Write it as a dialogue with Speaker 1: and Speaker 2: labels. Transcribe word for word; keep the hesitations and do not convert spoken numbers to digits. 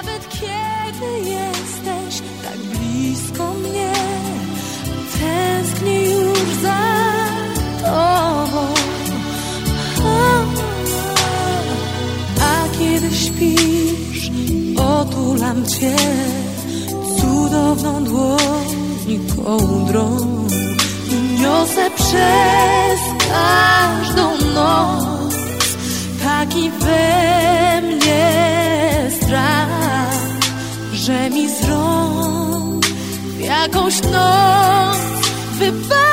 Speaker 1: Nawet kiedy jesteś tak blisko mnie, tęsknię już za tobą. A kiedy śpisz, otulam cię cudowną dłoń kołdrą. Niosę przez każdą noc taki we mnie strach, że mi z rąk w jakąś noc wypadnie.